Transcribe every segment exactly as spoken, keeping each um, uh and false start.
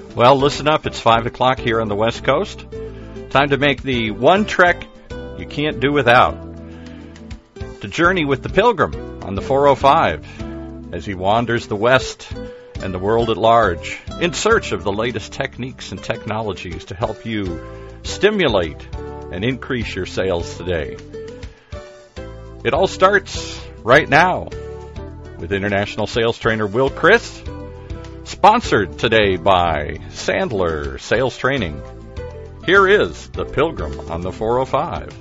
Well, listen up. It's five o'clock here on the West Coast. Time to make the one trek you can't do without. To journey with the Pilgrim on the four oh five as he wanders the West and the world at large in search of the latest techniques and technologies to help you stimulate and increase your sales today. It all starts right now with international sales trainer Will Christ, sponsored today by Sandler Sales Training. Here is the Pilgrim on the four oh five.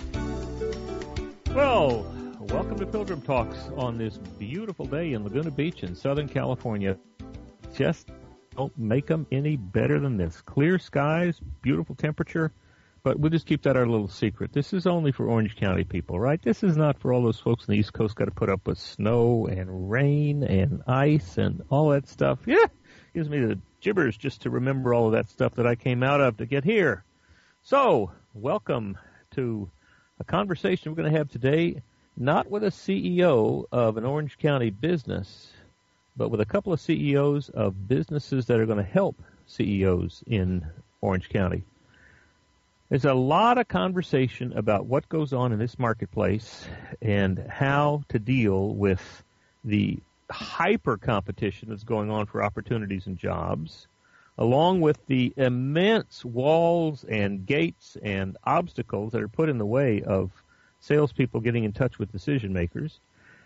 Well, welcome to Pilgrim Talks on this beautiful day in Laguna Beach in Southern California. Just don't make them any better than this. Clear skies, beautiful temperature, but we'll just keep that our little secret. This is only for Orange County people, right? This is not for all those folks on the East Coast got to put up with snow and rain and ice and all that stuff. Yeah, gives me the gibbers just to remember all of that stuff that I came out of to get here. So, welcome to a conversation we're going to have today, not with a C E O of an Orange County business, but with a couple of C E Os of businesses that are going to help C E Os in Orange County. There's a lot of conversation about what goes on in this marketplace and how to deal with the hyper competition that's going on for opportunities and jobs, along with the immense walls and gates and obstacles that are put in the way of salespeople getting in touch with decision makers.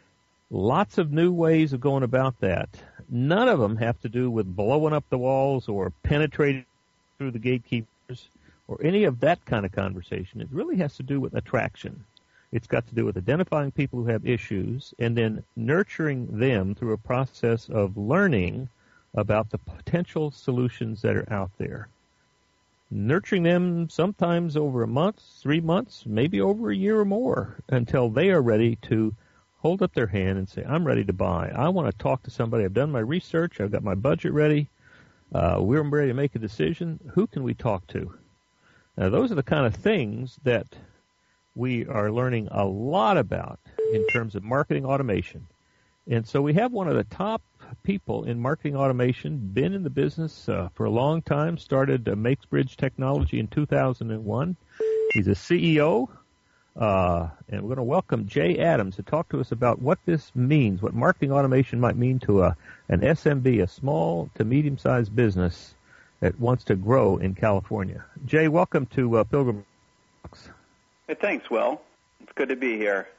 Lots of new ways of going about that. None of them have to do with blowing up the walls or penetrating through the gatekeepers or any of that kind of conversation. It really has to do with attraction. It's got to do with identifying people who have issues and then nurturing them through a process of learning about the potential solutions that are out there. Nurturing them sometimes over a month, three months, maybe over a year or more until they are ready to hold up their hand and say, I'm ready to buy. I want to talk to somebody. I've done my research. I've got my budget ready. Uh, we're ready to make a decision. Who can we talk to? Now, those are the kind of things that we are learning a lot about in terms of marketing automation. And so we have one of the top people in marketing automation, been in the business uh, for a long time, started uh, MakesBridge Technology in two thousand one. He's a C E O, uh, and we're going to welcome Jay Adams to talk to us about what this means, what marketing automation might mean to a, an S M B, a small to medium-sized business that wants to grow in California. Jay, welcome to uh, Pilgrim Talks. Hey, thanks, Will. It's good to be here.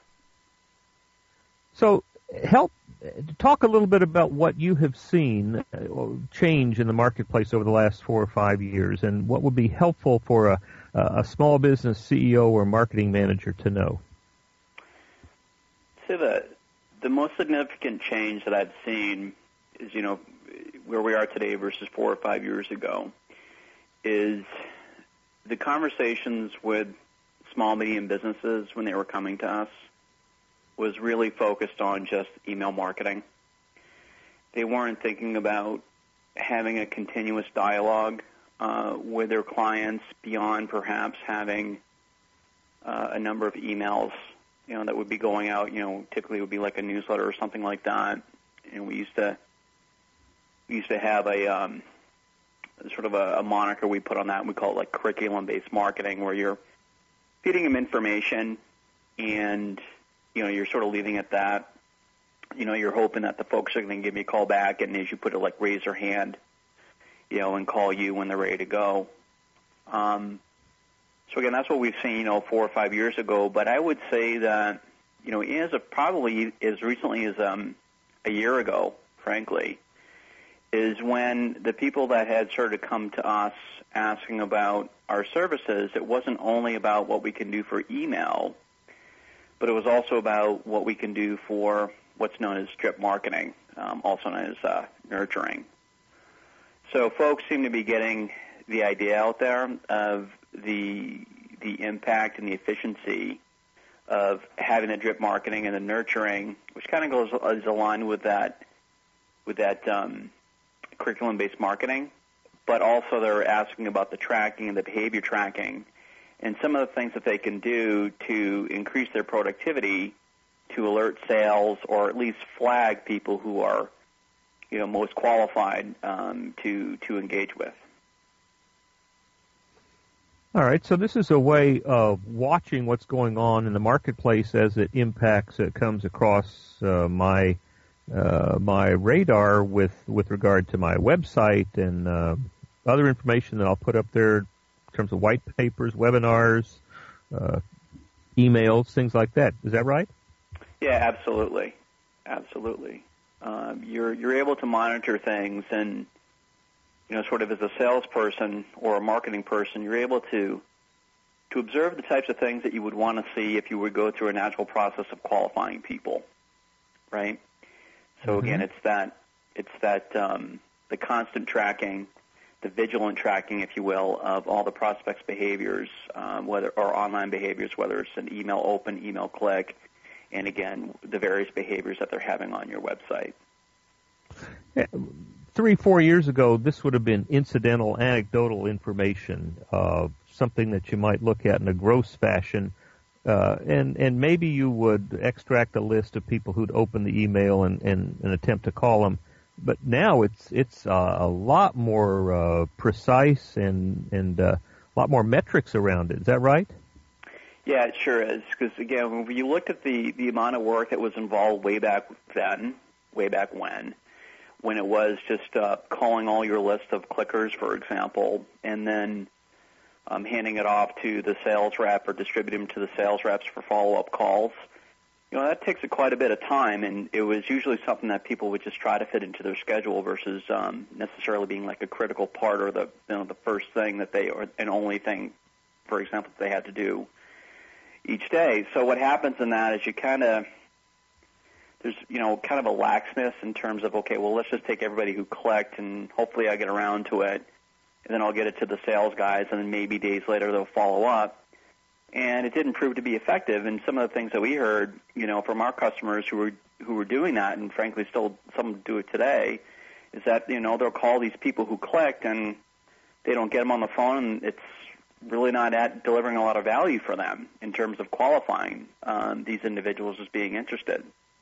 So help talk a little bit about what you have seen change in the marketplace over the last four or five years and what would be helpful for a, a small business C E O or marketing manager to know. So the, the most significant change that I've seen is, you know, where we are today versus four or five years ago is the conversations with small, medium businesses when they were coming to us was really focused on just email marketing. They weren't thinking about having a continuous dialogue uh, with their clients beyond perhaps having uh, a number of emails, you know, that would be going out. You know, typically it would be like a newsletter or something like that. And we used to we used to have a um, sort of a, a moniker we put on that. And we call it like curriculum-based marketing, where you're feeding them information and you know, you're sort of leaving at that. You know, you're hoping that the folks are going to give you a call back, and as you put it, like raise their hand, you know, and call you when they're ready to go. Um, so again, that's what we've seen, you know, four or five years ago. But I would say that, you know, as of probably as recently as um, a year ago, frankly, is when the people that had started to come to us asking about our services, it wasn't only about what we can do for email, but it was also about what we can do for what's known as drip marketing, um, also known as uh, nurturing. So folks seem to be getting the idea out there of the the impact and the efficiency of having the drip marketing and the nurturing, which kind of goes is aligned with that with that um, curriculum-based marketing, but also they're asking about the tracking and the behavior tracking and some of the things that they can do to increase their productivity to alert sales or at least flag people who are you know, most qualified um, to to engage with. All right, so this is a way of watching what's going on in the marketplace as it impacts, it comes across uh, my uh, my radar with with regard to my website and uh, other information that I'll put up there in terms of white papers, webinars, uh, emails, things like that. Is that right? Yeah, absolutely, absolutely. Um, you're you're able to monitor things, and you know, sort of as a salesperson or a marketing person, you're able to to observe the types of things that you would want to see if you would go through a natural process of qualifying people, right? So Mm-hmm. again, it's that it's that um, the constant tracking, the vigilant tracking, if you will, of all the prospects' behaviors, um, whether or online behaviors, whether it's an email open, email click, and again, the various behaviors that they're having on your website. Yeah. Three, four years ago, this would have been incidental, anecdotal information, uh, something that you might look at in a gross fashion, uh, and and maybe you would extract a list of people who'd open the email and, and, and attempt to call them. But now it's it's uh, a lot more uh, precise and and uh, a lot more metrics around it. Is that right? Yeah, it sure is. Because again, when you looked at the the amount of work that was involved way back then, way back when. when it was just uh, calling all your list of clickers, for example, and then um, handing it off to the sales rep or distributing them to the sales reps for follow-up calls. You know, that takes a quite a bit of time, and it was usually something that people would just try to fit into their schedule versus um, necessarily being like a critical part or the you know the first thing that they or an only thing, for example, that they had to do each day. So what happens in that is you kind of there's, you know, kind of a laxness in terms of, okay, well, let's just take everybody who clicked and hopefully I get around to it, and then I'll get it to the sales guys, and then maybe days later they'll follow up. And it didn't prove to be effective. And some of the things that we heard, you know, from our customers who were who were doing that, and frankly still some do it today, is that, you know, they'll call these people who clicked and they don't get them on the phone, and it's really not at delivering a lot of value for them in terms of qualifying um, these individuals as being interested.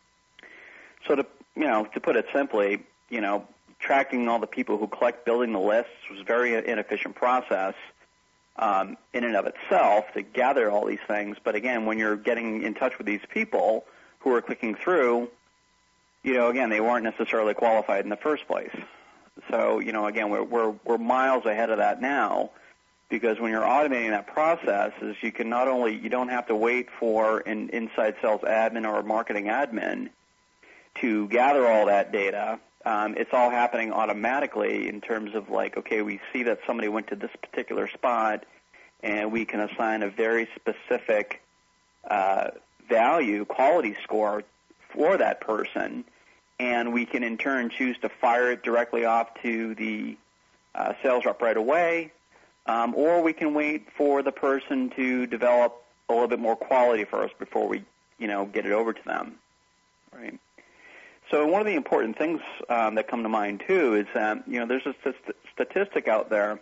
So to, you know, to put it simply, you know, tracking all the people who collect, building the lists was a very inefficient process um, in and of itself to gather all these things. But again, when you're getting in touch with these people who are clicking through, you know, again, they weren't necessarily qualified in the first place. So, you know, again, we're we're, we're miles ahead of that now, because when you're automating that process, is you can not only, you don't have to wait for an inside sales admin or a marketing admin to gather all that data. Um, it's all happening automatically in terms of like, okay, we see that somebody went to this particular spot, and we can assign a very specific uh, value, quality score for that person, and we can in turn choose to fire it directly off to the uh, sales rep right away, um, or we can wait for the person to develop a little bit more quality for us before we, you know, get it over to them, right? So one of the important things um, that come to mind, too, is that, you know, there's a st- statistic out there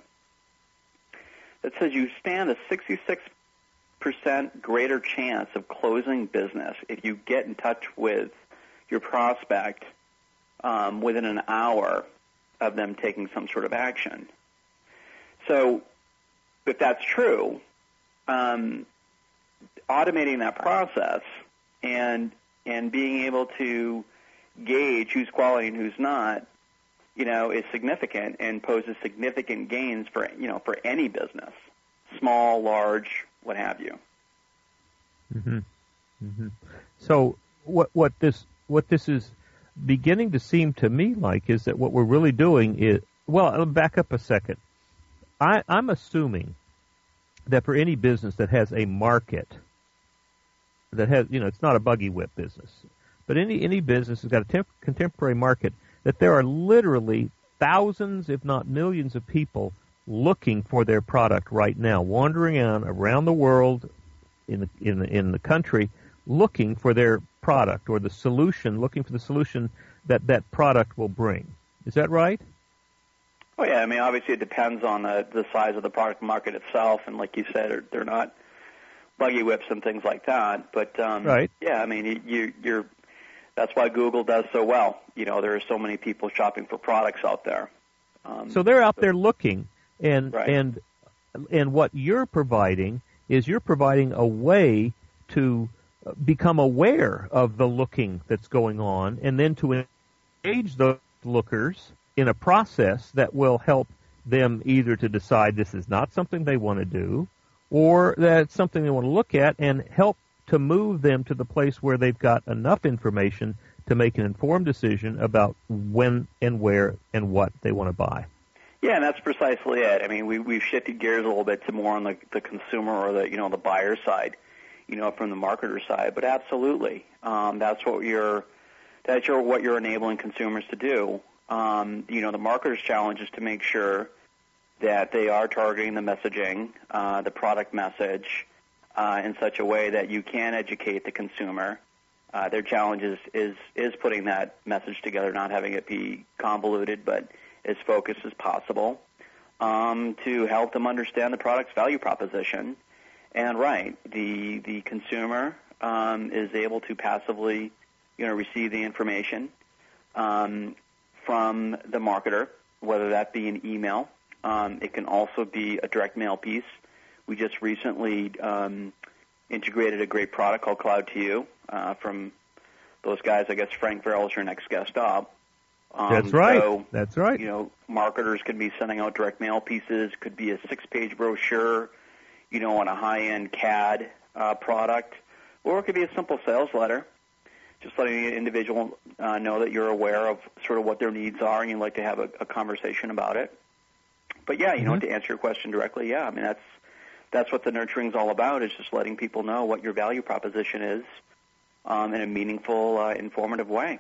that says you stand a sixty-six percent greater chance of closing business if you get in touch with your prospect um, within an hour of them taking some sort of action. So if that's true, um, automating that process and and being able to gauge who's quality and who's not, you know, is significant and poses significant gains for, you know, for any business, small, large, what have you. Mm-hmm. Mm-hmm. So what what this what this is beginning to seem to me like is that what we're really doing is, well, I'll back up a second. I, I'm assuming that for any business that has a market, that has, you know, it's not a buggy whip business, but any any business has got a temp- contemporary market, that there are literally thousands, if not millions, of people looking for their product right now, wandering on around the world, in the in the, in the country, looking for their product or the solution, looking for the solution that that product will bring. Is that right? Oh yeah, I mean, obviously it depends on the the size of the product market itself, and like you said, they're, they're not buggy whips and things like that. But um, right. yeah, I mean, you, you're that's why Google does so well. You know, there are so many people shopping for products out there. Um, so they're out so, there looking, and right. and and what you're providing is you're providing a way to become aware of the looking that's going on, and then to engage those lookers in a process that will help them either to decide this is not something they want to do, or that it's something they want to look at, and help to move them to the place where they've got enough information to make an informed decision about when and where and what they want to buy. Yeah, and that's precisely it. I mean, we, we've shifted gears a little bit to more on the, the consumer or the, you know, the buyer side, you know, from the marketer side. But absolutely, um, that's what you're, that's your, what you're enabling consumers to do. Um, you know, the marketer's challenge is to make sure that they are targeting the messaging, uh, the product message, uh, in such a way that you can educate the consumer. Uh, their challenge is, is, is putting that message together, not having it be convoluted, but as focused as possible, um, to help them understand the product's value proposition. And right, the the consumer um, is able to passively, you know, receive the information um, from the marketer, whether that be an email. Um, it can also be a direct mail piece. We just recently um, integrated a great product called Cloud to You uh, from those guys. I guess Frank Farrell is your next guest up. Um, That's right. So, That's right. You know, marketers could be sending out direct mail pieces. Could be a six-page brochure, you know, on a high-end C A D uh, product, or it could be a simple sales letter, just letting the individual uh, know that you're aware of sort of what their needs are and you'd like to have a, a conversation about it. But yeah, you mm-hmm. know, to answer your question directly, yeah, I mean that's that's what the nurturing is all about. Is just letting people know what your value proposition is um, in a meaningful, uh, informative way.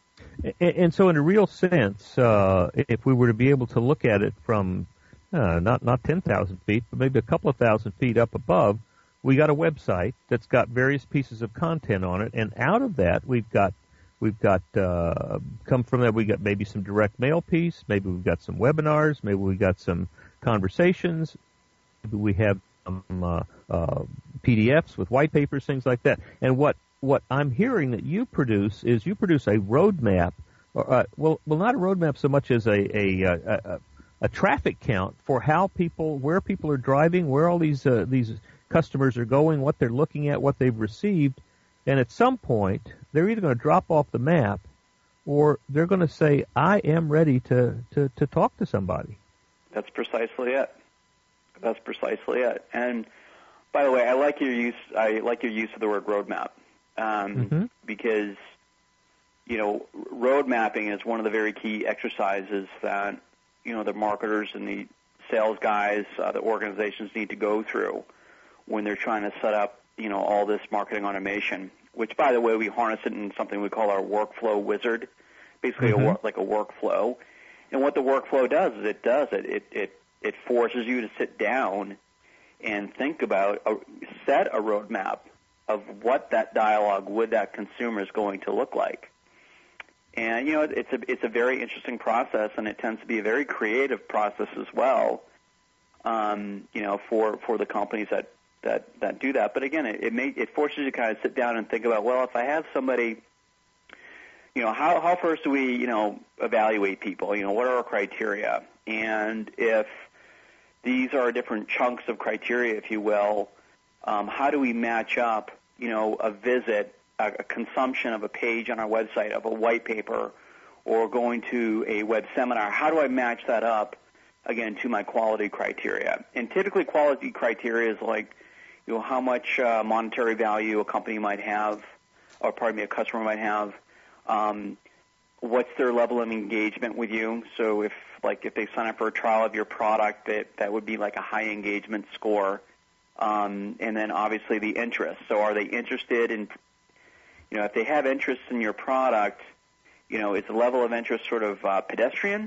And, and so, in a real sense, uh, if we were to be able to look at it from uh, not not ten thousand feet, but maybe a couple of thousand feet up above, we got a website that's got various pieces of content on it, and out of that, we've got we've got uh, come from that we got maybe some direct mail piece, maybe we've got some webinars, maybe we got some conversations, maybe we have some uh, uh, P D Fs with white papers, things like that, and what. What I'm hearing that you produce is you produce a roadmap, or uh, well, well, not a roadmap so much as a a, a a a traffic count for how people, where people are driving, where all these uh, these customers are going, what they're looking at, what they've received, and at some point they're either going to drop off the map, or they're going to say, "I am ready to to to talk to somebody." That's precisely it. That's precisely it. And by the way, I like your use. I like your use of the word roadmap. Um, mm-hmm. Because, you know, road mapping is one of the very key exercises that, you know, the marketers and the sales guys, uh, the organizations need to go through when they're trying to set up, you know, all this marketing automation, which, by the way, we harness it in something we call our workflow wizard, basically mm-hmm. a wor- like a workflow. And what the workflow does is it does it. It, it, it forces you to sit down and think about, a, set a roadmap of what that dialogue with that consumer is going to look like. And, you know, it's a, it's a very interesting process, and it tends to be a very creative process as well, um, you know, for, for the companies that, that, that do that. But, again, it, it, may, it forces you to kind of sit down and think about, well, if I have somebody, you know, how, how first do we, you know, evaluate people? You know, what are our criteria? And if these are different chunks of criteria, if you will, um, how do we match up, you know, a visit, a, a consumption of a page on our website, of a white paper, or going to a web seminar? How do I match that up, again, to my quality criteria? And typically quality criteria is like, you know, how much uh, monetary value a company might have, or pardon me, a customer might have. Um, what's their level of engagement with you? So if, like, if they sign up for a trial of your product, that, that would be like a high engagement score. Um, and then obviously the interest. So are they interested in, you know, if they have interest in your product, you know, is the level of interest sort of uh, pedestrian?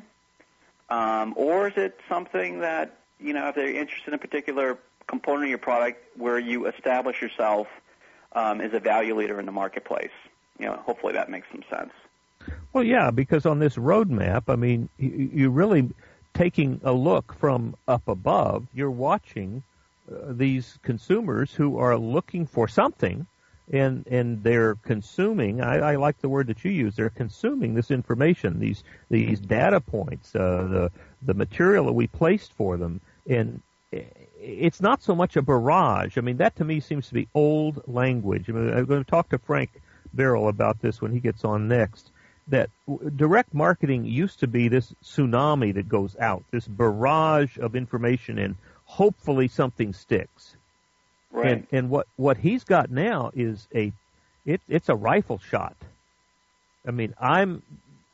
Um, or is it something that, you know, if they're interested in a particular component of your product where you establish yourself um, as a value leader in the marketplace? You know, hopefully that makes some sense. Well, yeah, because on this roadmap, I mean, you, you're really taking a look from up above. You're watching Uh, these consumers who are looking for something, and and they're consuming. I, I like the word that you use. They're consuming this information, these these data points, uh, the the material that we placed for them, and it's not so much a barrage. I mean, that to me seems to be old language. I mean, I'm going to talk to Frank Barrell about this when he gets on next. That direct marketing used to be this tsunami that goes out, this barrage of information, and hopefully something sticks. Right. And, and what, what he's got now is a, it, it's a rifle shot. I mean, I'm,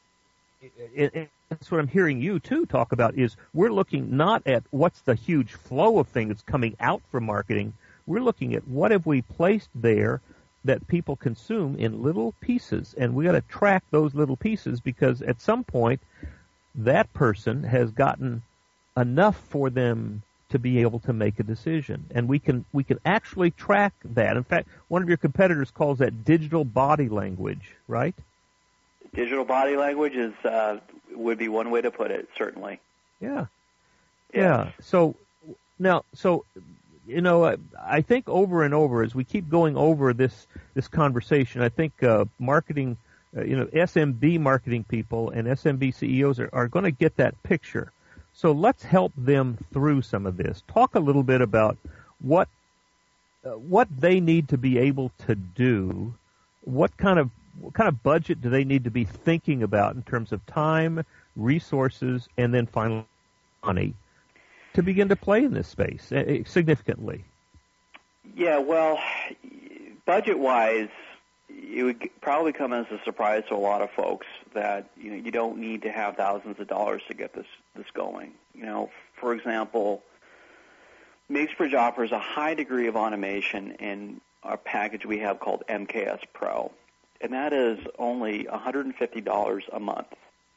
it, it, that's what I'm hearing you too talk about is we're looking not at what's the huge flow of things that's coming out from marketing. We're looking at what have we placed there that people consume in little pieces, and we got to track those little pieces because at some point that person has gotten enough for them to be able to make a decision, and we can we can actually track that. In fact, one of your competitors calls that digital body language, right? Digital body language is uh, would be one way to put it, certainly. Yeah, yeah. yeah. So now, so. You know, I think over and over as we keep going over this this conversation, I think uh, marketing, uh, you know, S M B marketing people and S M B C E Os are, are going to get that picture. So let's help them through some of this. Talk a little bit about what uh, what they need to be able to do. What kind of what kind of budget do they need to be thinking about in terms of time, resources, and then finally money to begin to play in this space uh, significantly? Yeah, well, budget-wise, it would probably come as a surprise to a lot of folks that you know you don't need to have thousands of dollars to get this this going. You know, for example, MakeSbridge offers a high degree of automation in our package we have called M K S Pro, and that is only one hundred fifty dollars a month.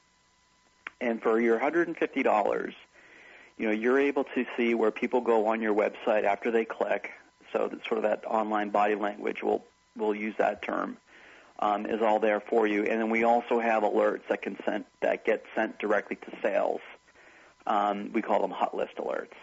And for your one hundred fifty dollars, you know, you're able to see where people go on your website after they click. So that sort of that online body language, we'll, we'll use that term, um, is all there for you. And then we also have alerts that can send, that get sent directly to sales. Um, we call them hot list alerts.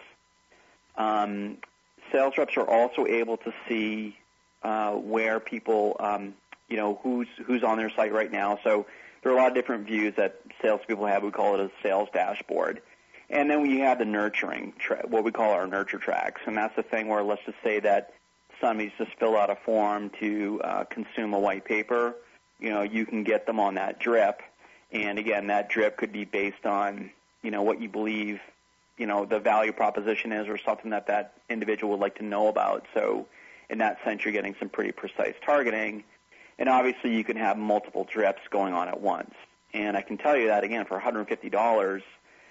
Um, sales reps are also able to see uh, where people, um, you know, who's who's on their site right now. So there are a lot of different views that salespeople have. We call it a sales dashboard. And then we have the nurturing, tra- what we call our nurture tracks. And that's the thing where let's just say that somebody's just filled out a form to uh, consume a white paper. You know, you can get them on that drip. And, again, that drip could be based on, you know, what you believe, you know, the value proposition is or something that that individual would like to know about. So in that sense, you're getting some pretty precise targeting. And, obviously, you can have multiple drips going on at once. And I can tell you that, again, for one hundred fifty dollars,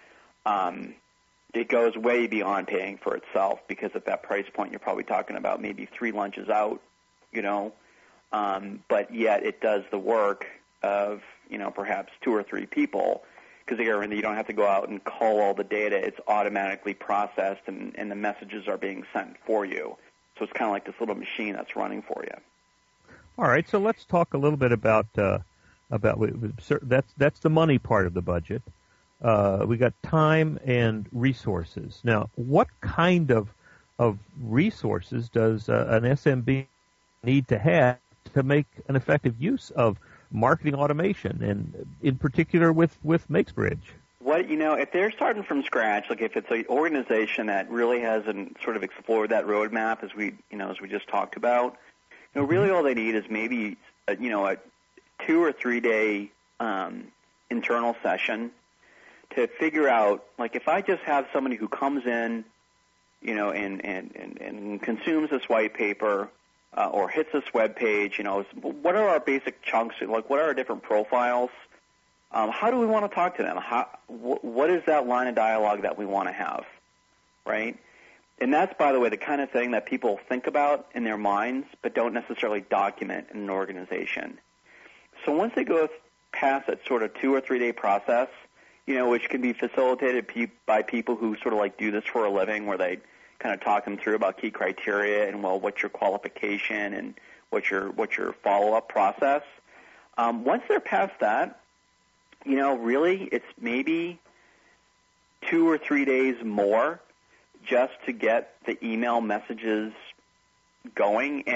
Um, it goes way beyond paying for itself because at that price point you're probably talking about maybe three lunches out, you know, um, but yet it does the work of, you know, perhaps two or three people because again, you don't have to go out and call all the data. It's automatically processed and, and the messages are being sent for you. So it's kind of like this little machine that's running for you. All right, so let's talk a little bit about uh, about that's that's the money part of the budget. Uh, we got time and resources. Now, what kind of of resources does uh, an S M B need to have to make an effective use of marketing automation, and in particular with with MakeSbridge? What you know, if they're starting from scratch, like if it's an organization that really hasn't sort of explored that roadmap, as we you know as we just talked about, you know, really all they need is maybe a, you know a two or three day um, internal session to figure out, like, if I just have somebody who comes in, you know, and, and, and, and consumes this white paper uh, or hits this web page, you know, what are our basic chunks? Like, what are our different profiles? Um, how do we want to talk to them? How, wh- what is that line of dialogue that we want to have, right? And that's, by the way, the kind of thing that people think about in their minds but don't necessarily document in an organization. So once they go past that sort of two- or three-day process, you know, which can be facilitated pe- by people who sort of like do this for a living, where they kind of talk them through about key criteria and, well, what's your qualification and what's your what's your follow-up process. Um, once they're past that, you know, really it's maybe two or three days more just to get the email messages going. And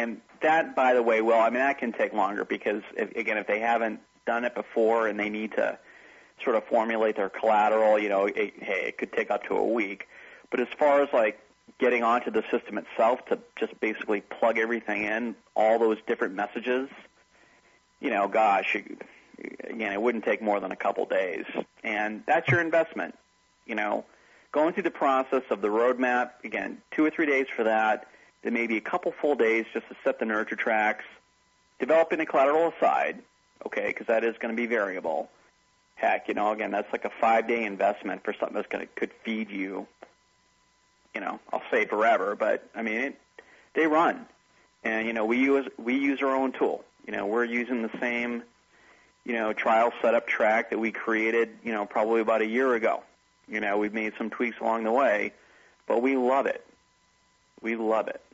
that, by the way, well, I mean, that can take longer because, if, again, if they haven't done it before and they need to sort of formulate their collateral, you know, it, hey, it could take up to a week. But as far as, like, getting onto the system itself to just basically plug everything in, all those different messages, you know, gosh, you, again, it wouldn't take more than a couple days. And that's your investment, you know. Going through the process of the roadmap, again, two or three days for that, then maybe a couple full days just to set the nurture tracks, developing the collateral aside, okay, because that is going to be variable. Heck, you know, again, that's like a five-day investment for something that's going to could feed you, you know, I'll say forever, but, I mean, it, they run. And, you know, we use we use our own tool. You know, we're using the same, you know, trial setup track that we created, you know, probably about a year ago. You know, we've made some tweaks along the way, but we love it. We love it.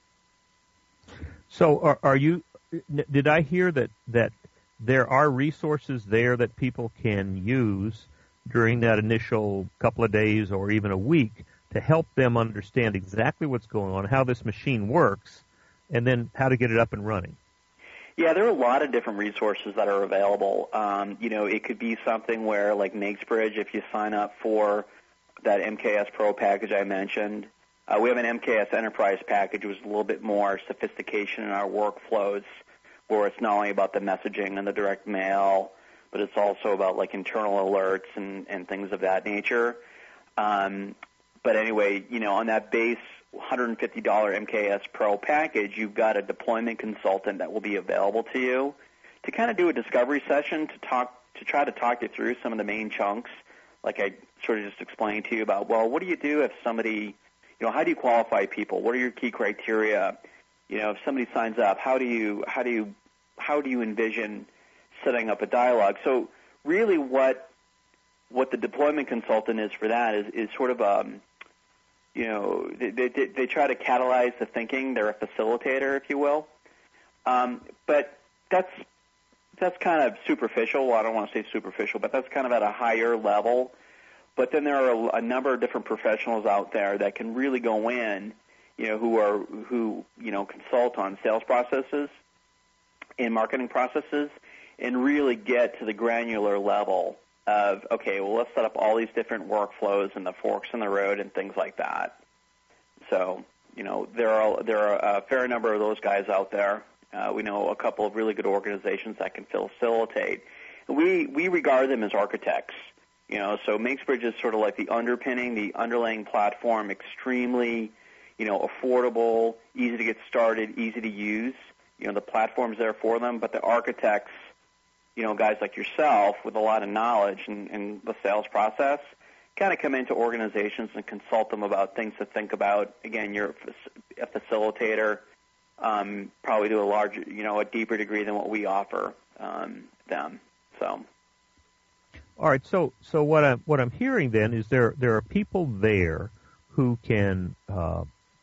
So are, are you, did I hear that, that there are resources there that people can use during that initial couple of days or even a week to help them understand exactly what's going on, how this machine works, and then how to get it up and running? Yeah, there are a lot of different resources that are available. Um, you know, it could be something where, like MakesBridge, if you sign up for that M K S Pro package I mentioned, uh, we have an M K S Enterprise package, which is a little bit more sophistication in our workflows, where it's not only about the messaging and the direct mail, but it's also about, like, internal alerts and, and things of that nature. Um, but anyway, you know, on that base one hundred fifty dollars M K S Pro package, you've got a deployment consultant that will be available to you to kind of do a discovery session to talk to try to talk you through some of the main chunks, like I sort of just explained to you about, well, what do you do if somebody, you know, how do you qualify people? What are your key criteria? You know, if somebody signs up, how do you how do you how do you envision setting up a dialogue? So really, what what the deployment consultant is for that is is sort of um, you know, they, they, they try to catalyze the thinking. They're a facilitator, if you will. Um, but that's that's kind of superficial. Well, I don't want to say superficial, but that's kind of at a higher level. But then there are a, a number of different professionals out there that can really go in, you know, who are who you know consult on sales processes and marketing processes, and really get to the granular level of, okay, well, let's set up all these different workflows and the forks in the road and things like that. So, you know, there are there are a fair number of those guys out there. Uh, we know a couple of really good organizations that can facilitate. We we regard them as architects. You know, so MakesBridge is sort of like the underpinning, the underlying platform, extremely, you know, affordable, easy to get started, easy to use. You know, the platform's there for them, but the architects, you know, guys like yourself with a lot of knowledge in, in the sales process, kind of come into organizations and consult them about things to think about. Again, you're a facilitator, um, probably to a larger, you know, a deeper degree than what we offer um, them. So, all right. So, so what I'm what I'm hearing then is there there are people there who can. Uh,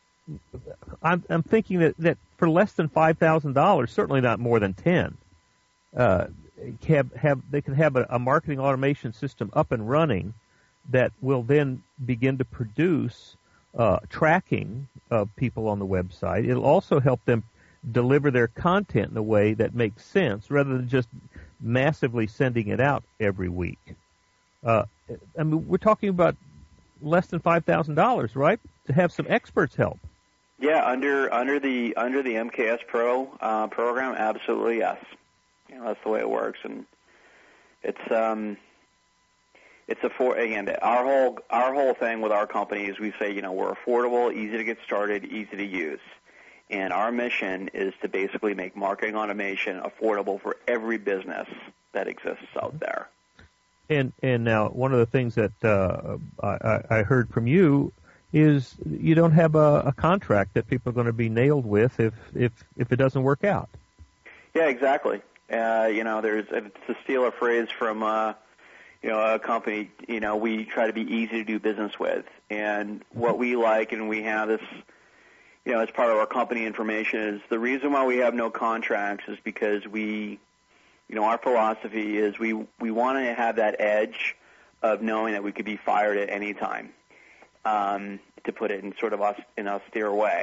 I'm I'm thinking that that for less than five thousand dollars, certainly not more than ten. Uh, Have, have they can have a, a marketing automation system up and running that will then begin to produce uh, tracking of people on the website. It'll also help them deliver their content in a way that makes sense rather than just massively sending it out every week. Uh, I mean, we're talking about less than five thousand dollars, right? To have some experts help. Yeah, under under the under the M K S Pro uh, program, absolutely yes. You know, that's the way it works, and it's um, it's a for again our whole our whole thing with our company is we say, you know, we're affordable, easy to get started, easy to use, and our mission is to basically make marketing automation affordable for every business that exists out there. And and now one of the things that uh, I, I heard from you is you don't have a, a contract that people are going to be nailed with if if if it doesn't work out. Yeah, exactly. Uh, you know, there's to steal a phrase from uh, you know a company. You know, we try to be easy to do business with, and what we like, and we have this, you know, as part of our company information, is the reason why we have no contracts is because we, you know, our philosophy is we we want to have that edge of knowing that we could be fired at any time. Um, to put it in sort of an austere way.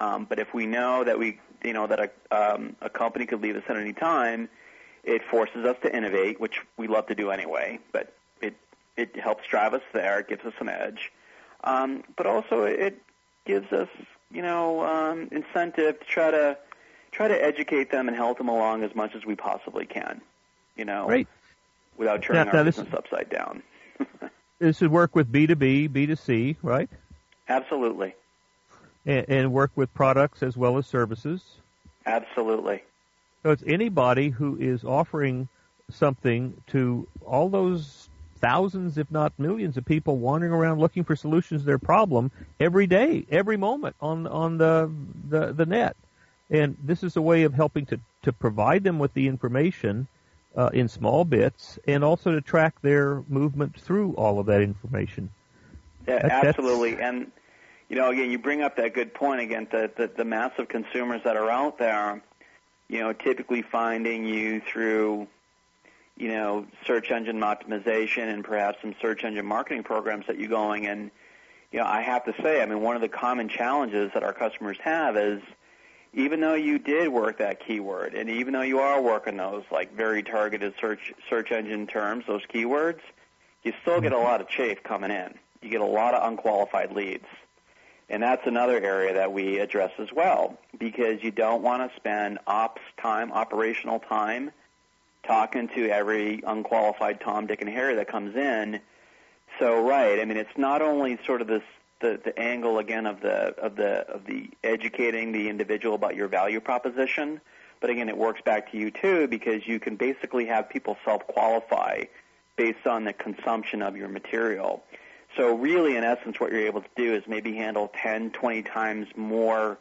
Um, but if we know that we, you know, that a, um, a company could leave us at any time, it forces us to innovate, which we love to do anyway. But it it helps drive us there. It gives us an edge. Um, but also it gives us, you know, um, incentive to try to try to educate them and help them along as much as we possibly can. You know, Great. Without turning now, our now this, business upside down. This would work with B two B, B two C, right? Absolutely. And, and work with products as well as services. Absolutely. So it's anybody who is offering something to all those thousands, if not millions, of people wandering around looking for solutions to their problem every day, every moment on on the the, the net. And this is a way of helping to, to provide them with the information uh, in small bits and also to track their movement through all of that information. Yeah, that, absolutely. And, you know, again, you bring up that good point again, that the, the massive consumers that are out there, you know, typically finding you through, you know, search engine optimization and perhaps some search engine marketing programs that you're going. And, you know, I have to say, I mean, one of the common challenges that our customers have is, even though you did work that keyword, and even though you are working those like very targeted search search engine terms, those keywords, you still get a lot of chafe coming in. You get a lot of unqualified leads. And that's another area that we address as well, because you don't want to spend ops time, operational time, talking to every unqualified Tom, Dick, and Harry that comes in. So, right, I mean, it's not only sort of this The, the angle again of the of the of the educating the individual about your value proposition, but again it works back to you too, because you can basically have people self-qualify based on the consumption of your material. So really, in essence, what you're able to do is maybe handle ten, twenty times more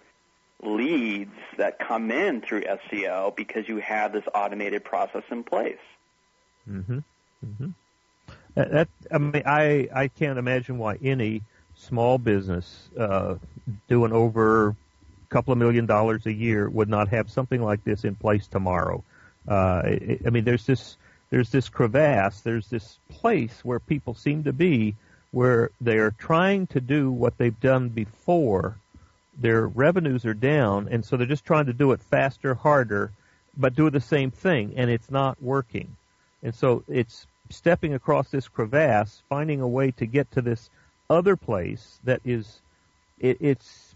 leads that come in through S E O because you have this automated process in place. Mm-hmm. Mm-hmm. That, that I mean, I I can't imagine why any small business uh, doing over a couple of million dollars a year would not have something like this in place tomorrow. Uh, it, I mean, there's this there's this crevasse, there's this place where people seem to be where they are trying to do what they've done before. Their revenues are down, and so they're just trying to do it faster, harder, but do the same thing, and it's not working. And so it's stepping across this crevasse, finding a way to get to this other place that is, it, it's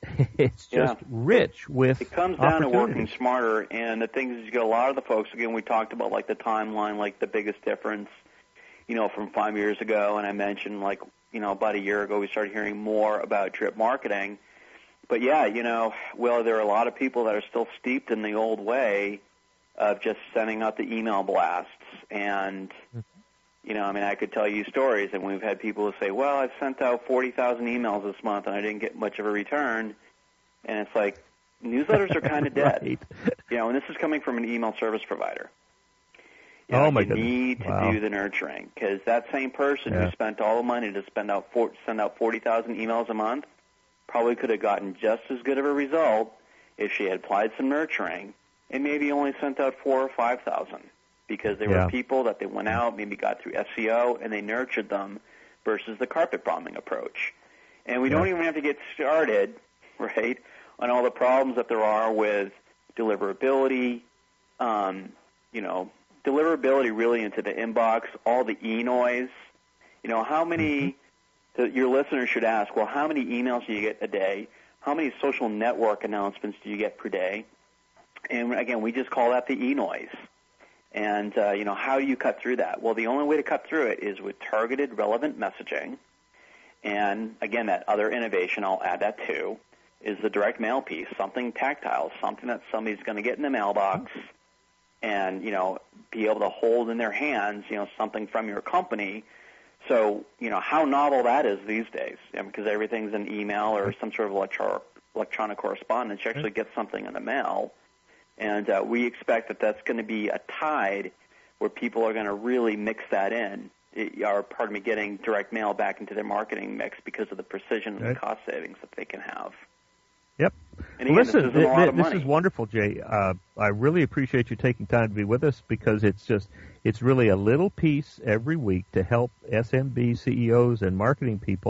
it's just yeah. rich with It comes down to working smarter, and the thing is, you get a lot of the folks, again, we talked about like the timeline, like the biggest difference, you know, from five years ago, and I mentioned like, you know, about a year ago we started hearing more about drip marketing. But yeah, you know, well, there are a lot of people that are still steeped in the old way of just sending out the email blasts. And, you know, I mean, I could tell you stories, and we've had people who say, well, I've sent out forty thousand emails this month, and I didn't get much of a return. And it's like, newsletters are kind of dead. Right. You know, and this is coming from an email service provider. You oh, know, my you goodness. need to wow. do the nurturing, because that same person yeah. who spent all the money to spend out for, send out forty thousand emails a month probably could have gotten just as good of a result if she had applied some nurturing and maybe only sent out four or five thousand, because there yeah. were people that they went out, maybe got through S E O, and they nurtured them versus the carpet bombing approach. And we yeah. don't even have to get started, right, on all the problems that there are with deliverability, um, you know, deliverability really into the inbox, all the e-noise. You know, how many, mm-hmm. the, your listeners should ask, well, how many emails do you get a day? How many social network announcements do you get per day? And again, we just call that the e-noise. And, uh, you know, how do you cut through that? Well, the only way to cut through it is with targeted, relevant messaging. And, again, that other innovation, I'll add that too, is the direct mail piece, something tactile, something that somebody's going to get in the mailbox and, you know, be able to hold in their hands, you know, something from your company. So, you know, how novel that is these days, you know, because everything's an email or some sort of electro- electronic correspondence. You actually get something in the mail. And uh, we expect that that's going to be a tide where people are going to really mix that in, it, or pardon me, getting direct mail back into their marketing mix because of the precision and right. the cost savings that they can have. Yep. And again, Listen, this, isn't a lot th- of this money. is wonderful, Jay. Uh, I really appreciate you taking time to be with us, because it's just, it's really a little piece every week to help S M B C E Os and marketing people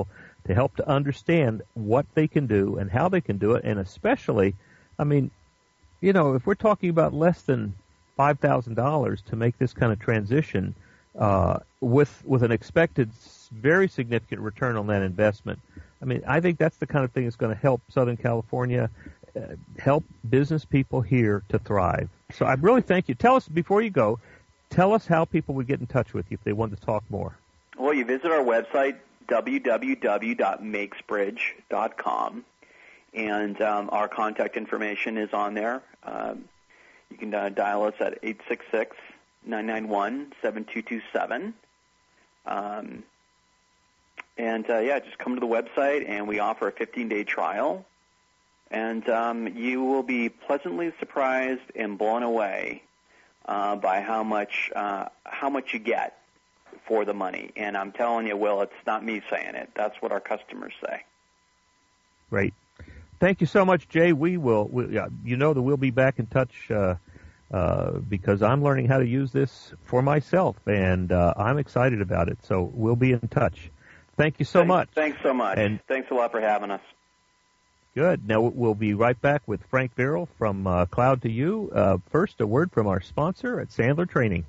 to help to understand what they can do and how they can do it, and especially, I mean, you know, if we're talking about less than five thousand dollars to make this kind of transition uh, with with an expected very significant return on that investment, I mean, I think that's the kind of thing that's going to help Southern California, uh, help business people here to thrive. So I really thank you. Tell us, before you go, tell us how people would get in touch with you if they wanted to talk more. Well, you visit our website, w w w dot makes bridge dot com, and um, our contact information is on there. Um, you can uh, dial us at eight six six, nine nine one, seven two two seven. Um, and, uh, yeah, just come to the website, and we offer a fifteen-day trial. And um, you will be pleasantly surprised and blown away uh, by how much uh, how much you get for the money. And I'm telling you, Will, it's not me saying it. That's what our customers say. Great. Thank you so much, Jay. We will, we, uh, you know that we'll be back in touch uh, uh, because I'm learning how to use this for myself, and uh, I'm excited about it. So we'll be in touch. Thank you so thanks, much. Thanks so much. And thanks a lot for having us. Good. Now we'll be right back with Frank Birrell from uh, Cloud to You. Uh, first, a word from our sponsor at Sandler Training.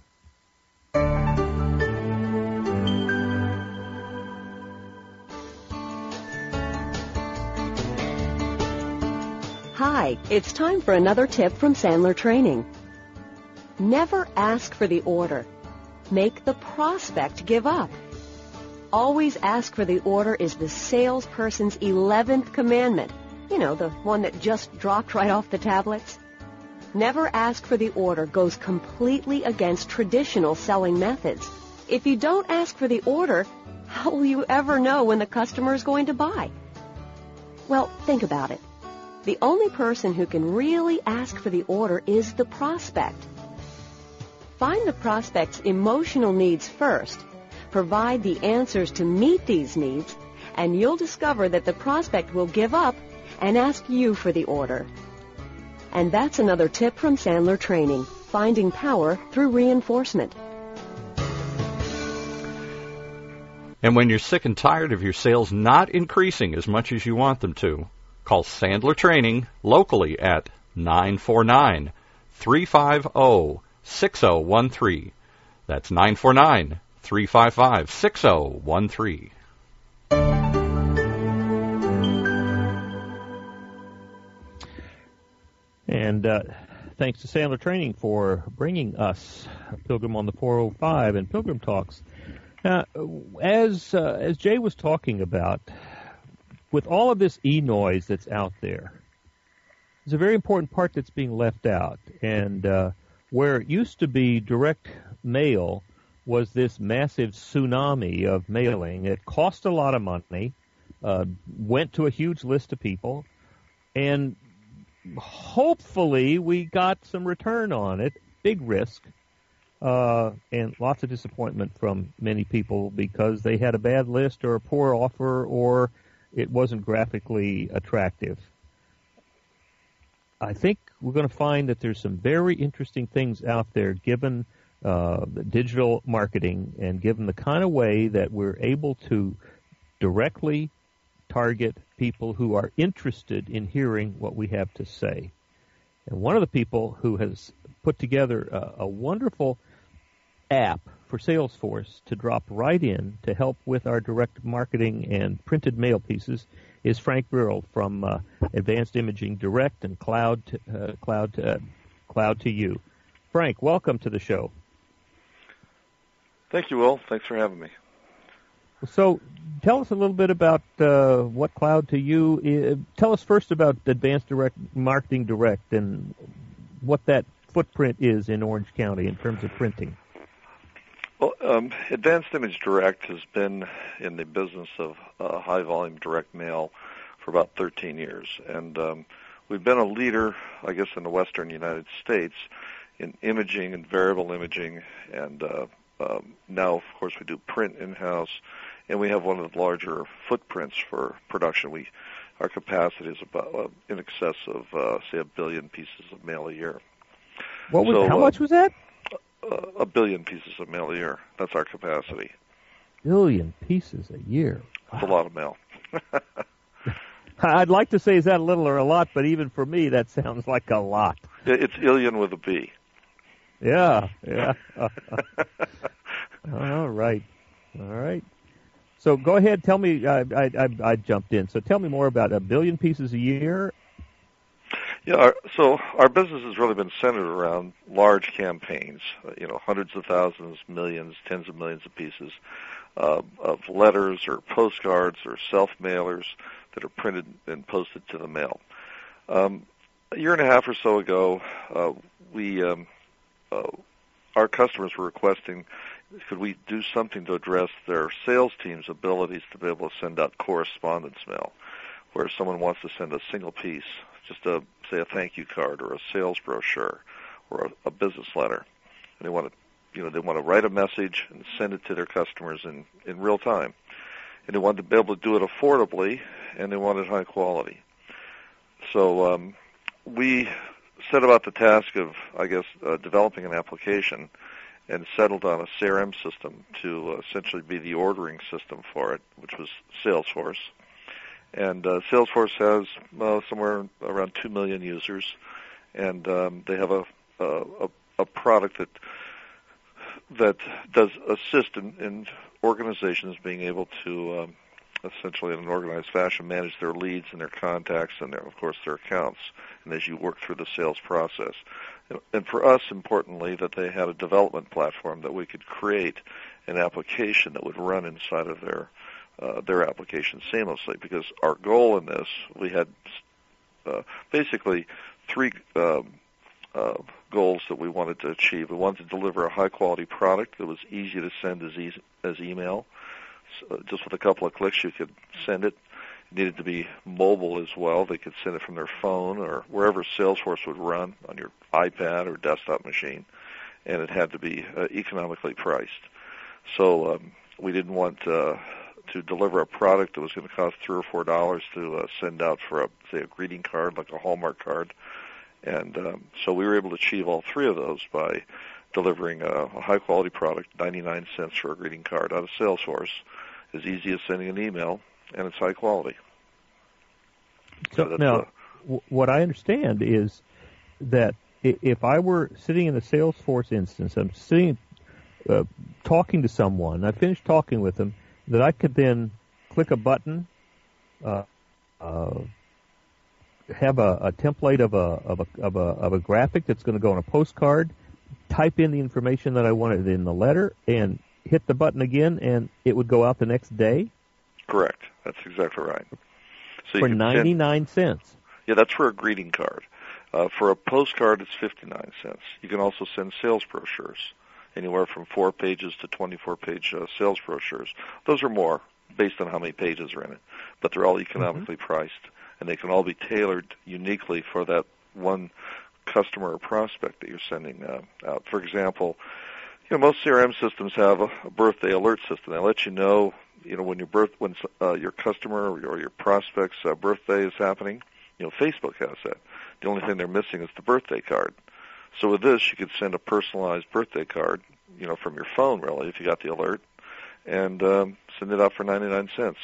Hi, it's time for another tip from Sandler Training. Never ask for the order. Make the prospect give up. Always ask for the order is the salesperson's eleventh commandment. You know, the one that just dropped right off the tablets. Never ask for the order goes completely against traditional selling methods. If you don't ask for the order, how will you ever know when the customer is going to buy? Well, think about it. The only person who can really ask for the order is the prospect. Find the prospect's emotional needs first, provide the answers to meet these needs, and you'll discover that the prospect will give up and ask you for the order. And that's another tip from Sandler Training, finding power through reinforcement. And when you're sick and tired of your sales not increasing as much as you want them to, call Sandler Training locally at nine four nine, three five zero, six zero one three. That's nine four nine, three five five, six zero one three. And uh, thanks to Sandler Training for bringing us Pilgrim on the four oh five and Pilgrim Talks. Uh, as uh, as Jay was talking about, with all of this e-noise that's out there, there's a very important part that's being left out. And uh, where it used to be direct mail was this massive tsunami of mailing. It cost a lot of money, uh, went to a huge list of people, and hopefully we got some return on it. Big risk, uh, and lots of disappointment from many people because they had a bad list or a poor offer or it wasn't graphically attractive. I think we're going to find that there's some very interesting things out there given uh, the digital marketing and given the kind of way that we're able to directly target people who are interested in hearing what we have to say. And one of the people who has put together a, a wonderful app for Salesforce to drop right in to help with our direct marketing and printed mail pieces is Frank Birrell from uh, Advanced Imaging Direct and Cloud to, uh, Cloud to, uh, Cloud to You. Frank, welcome to the show. Thank you, Will. Thanks for having me. So tell us a little bit about uh, what Cloud to You is. Tell us first about Advanced Direct Marketing Direct and what that footprint is in Orange County in terms of printing. Well, um, Advanced Image Direct has been in the business of uh, high-volume direct mail for about thirteen years, and um, we've been a leader, I guess, in the western United States in imaging and variable imaging, and uh, um, now, of course, we do print in-house, and we have one of the larger footprints for production. We, our capacity is about uh, in excess of, uh, say, a billion pieces of mail a year. What was? So, how uh, much was that? Uh, a billion pieces of mail a year. That's our capacity. Billion pieces a year. Wow. That's a lot of mail. I'd like to say is that a little or a lot, but even for me, that sounds like a lot. It's Ilion with a B. Yeah, yeah. All right, all right. So go ahead, tell me. I, I, I, I jumped in. So tell me more about a billion pieces a year. Yeah, our, so our business has really been centered around large campaigns. Uh, you know, hundreds of thousands, millions, tens of millions of pieces uh, of letters or postcards or self-mailers that are printed and posted to the mail. Um, a year and a half or so ago, uh, we um, uh, our customers were requesting, could we do something to address their sales team's abilities to be able to send out correspondence mail, where someone wants to send a single piece, just a, say a thank you card or a sales brochure or a, a business letter, and they want to, you know, they want to write a message and send it to their customers in, in real time, and they wanted to be able to do it affordably, and they wanted high quality. So um, we set about the task of, I guess, uh, developing an application and settled on a C R M system to uh, essentially be the ordering system for it, which was Salesforce. And uh, Salesforce has uh, somewhere around two million users, and um, they have a, a a product that that does assist in, in organizations being able to um, essentially, in an organized fashion, manage their leads and their contacts and, their, of course, their accounts, and as you work through the sales process. And for us, importantly, that they had a development platform that we could create an application that would run inside of their uh, their application seamlessly. Because our goal in this, we had uh, basically three um, uh, goals that we wanted to achieve. We wanted to deliver a high-quality product that was easy to send as e- as email. So just with a couple of clicks, you could send it. It needed to be mobile as well. They could send it from their phone or wherever Salesforce would run on your iPad or desktop machine, and it had to be uh, economically priced. So um, we didn't want uh, to deliver a product that was going to cost three or four dollars to uh, send out for, a, say, a greeting card, like a Hallmark card. And um, so we were able to achieve all three of those by delivering a, a high-quality product, ninety-nine cents for a greeting card out of Salesforce, as easy as sending an email, and it's high quality. So, so now, uh, w- what I understand is that if I were sitting in a Salesforce instance, I'm sitting, uh, talking to someone, I finished talking with them, that I could then click a button, uh, uh, have a, a template of a of a of a of a graphic that's going to go on a postcard, type in the information that I wanted in the letter, and hit the button again, and it would go out the next day? Correct. That's exactly right. So for ninety-nine cents. Yeah, that's for a greeting card. Uh, for a postcard, it's fifty-nine cents. You can also send sales brochures, anywhere from four pages to twenty-four page uh, sales brochures. Those are more based on how many pages are in it, but they're all economically mm-hmm. priced, and they can all be tailored uniquely for that one customer or prospect that you're sending uh, out. For example, you know, most C R M systems have a, a birthday alert system. They let you know, you know, when your birth, when uh, your customer or your, or your prospect's uh, birthday is happening. You know, Facebook has that. The only thing they're missing is the birthday card. So with this, you could send a personalized birthday card, you know, from your phone, really, if you got the alert, and um, send it out for ninety-nine cents.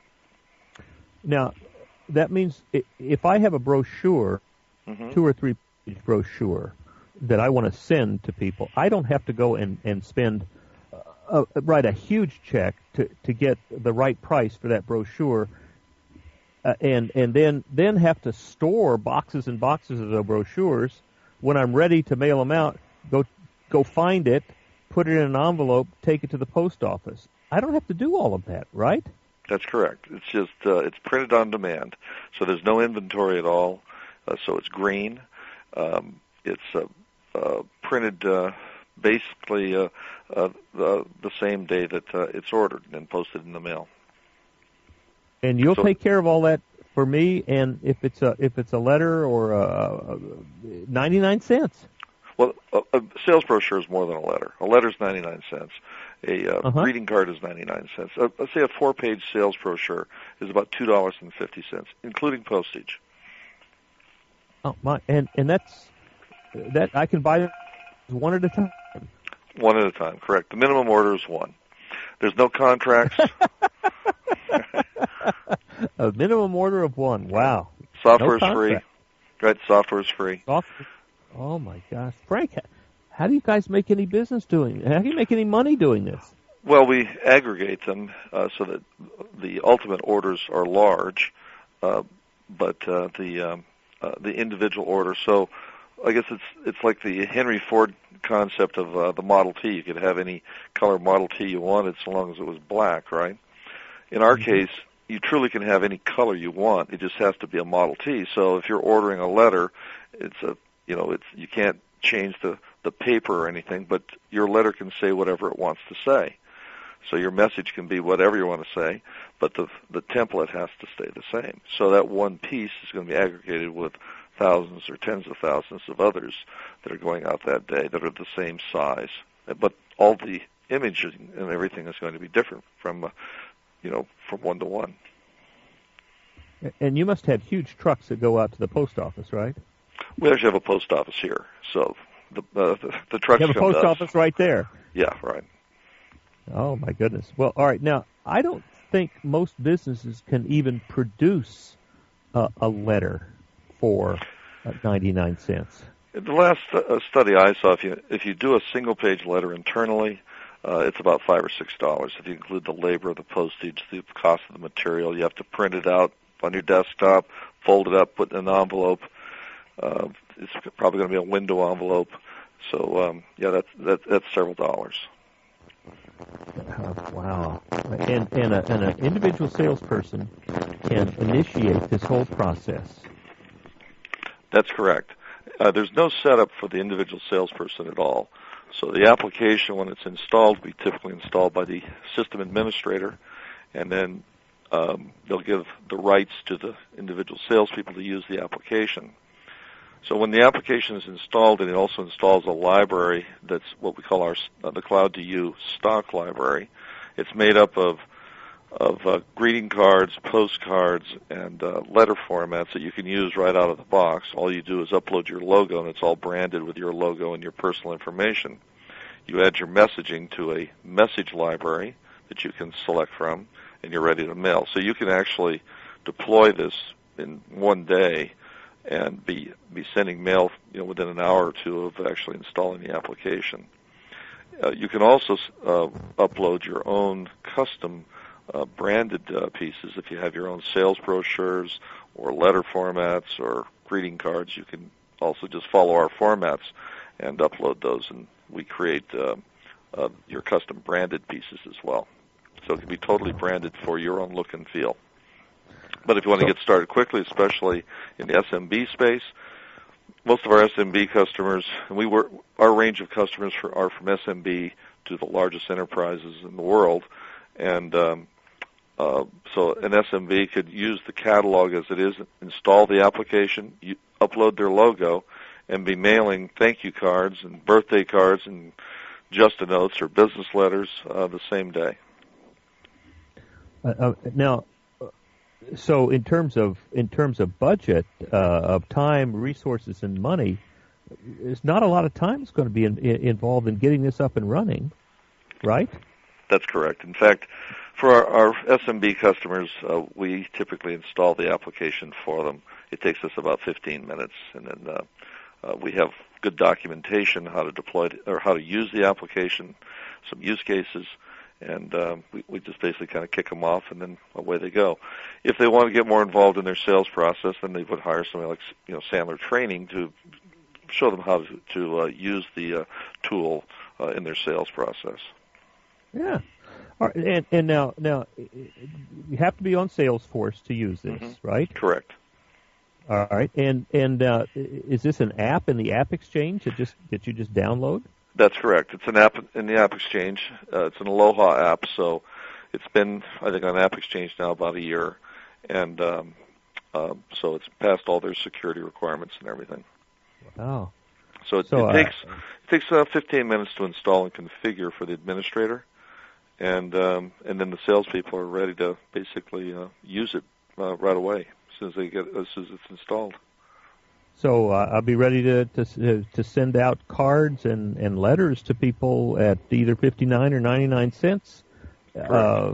Now, that means if I have a brochure, mm-hmm. two or three page brochure, that I want to send to people, I don't have to go and, and spend, uh, write a huge check to, to get the right price for that brochure, uh, and and then then have to store boxes and boxes of the brochures. When I'm ready to mail them out, go go find it, put it in an envelope, take it to the post office. I don't have to do all of that, right? That's correct. It's just uh, it's printed on demand, so there's no inventory at all. Uh, so it's green. Um, it's uh, uh, printed uh, basically uh, uh, the the same day that uh, it's ordered and posted in the mail. And you'll so, take care of all that for me. And if it's a if it's a letter or a, a ninety-nine cents. Well, a, a sales brochure is more than a letter. A letter is ninety-nine cents. A uh, uh-huh. greeting card is ninety-nine cents. Uh, let's say a four-page sales brochure is about two dollars and fifty cents, including postage. Oh my! And and that's that I can buy one at a time. One at a time, correct. The minimum order is one. There's no contracts. A minimum order of one. Wow. Software's No free. Right, software's free. Software. Oh my gosh, Frank, how do you guys make any business doing? How do you make any money doing this? Well, we aggregate them uh, so that the ultimate orders are large, uh, but uh, the um, uh, the individual order. So, I guess it's it's like the Henry Ford concept of uh, the Model T. You could have any color Model T you wanted, so long as it was black, right? In our mm-hmm. case, you truly can have any color you want. It just has to be a Model T. So, if you're ordering a letter, it's a you know it's you can't change the the paper or anything, but your letter can say whatever it wants to say. So your message can be whatever you want to say, but the the template has to stay the same. So that one piece is going to be aggregated with thousands or tens of thousands of others that are going out that day that are the same size. But all the imaging and everything is going to be different from, uh, you know, from one to one. And you must have huge trucks that go out to the post office, right? We actually have a post office here, so the uh, the, the trucks you have a come post to us. office right there. Yeah, right. Oh, my goodness. Well, all right. Now, I don't think most businesses can even produce uh, a letter for uh, ninety-nine cents. The last uh, study I saw, if you if you do a single-page letter internally, uh, it's about five or six dollars. If you include the labor, the postage, the cost of the material, you have to print it out on your desktop, fold it up, put it in an envelope. Uh, it's probably going to be a window envelope. So, um, yeah, that's that, that's several dollars. Uh, wow. And, and, a, and an individual salesperson can initiate this whole process. That's correct. Uh, there's no setup for the individual salesperson at all. So the application, when it's installed, will be typically installed by the system administrator, and then um, they'll give the rights to the individual salespeople to use the application. So when the application is installed, and it also installs a library that's what we call our uh, the Cloud to You stock library. It's made up of of uh, greeting cards, postcards, and uh, letter formats that you can use right out of the box. All you do is upload your logo, and it's all branded with your logo and your personal information. You add your messaging to a message library that you can select from, and you're ready to mail. So you can actually deploy this in one day and be be sending mail, you know, within an hour or two of actually installing the application. Uh, you can also uh, upload your own custom uh, branded uh, pieces. If you have your own sales brochures or letter formats or greeting cards, you can also just follow our formats and upload those, and we create uh, uh, your custom branded pieces as well. So it can be totally branded for your own look and feel. But if you want to get started quickly, especially in the S M B space, most of our S M B customers, and we work, our range of customers for, are from S M B to the largest enterprises in the world, and um, uh, so an S M B could use the catalog as it is, install the application, you upload their logo, and be mailing thank you cards and birthday cards and just notes or business letters uh, the same day. Uh, uh, now. So in terms of in terms of budget, uh, of time, resources, and money, there's not a lot of time is going to be in, in, involved in getting this up and running, right? That's correct. In fact, for our, our S M B customers, uh, we typically install the application for them. It takes us about fifteen minutes, and then uh, uh, we have good documentation how to deploy it, or how to use the application, some use cases. And uh, we, we just basically kind of kick them off, and then away they go. If they want to get more involved in their sales process, then they would hire somebody like, you know, Sandler Training to show them how to, to uh, use the uh, tool uh, in their sales process. Yeah, all right. and and now now you have to be on Salesforce to use this, mm-hmm. right? Correct. All right, and and uh, is this an app in the App Exchange that just that you just download? That's correct. It's an app in the App Exchange. Uh, it's an Aloha app, so it's been, I think, on App Exchange now about a year, and um, uh, so it's passed all their security requirements and everything. Wow. So it, so, it takes uh, it takes uh, fifteen minutes to install and configure for the administrator, and um, and then the salespeople are ready to basically uh, use it uh, right away as soon as they get as soon as it's installed. So uh, I'll be ready to, to to send out cards and, and letters to people at either fifty-nine or ninety-nine cents uh,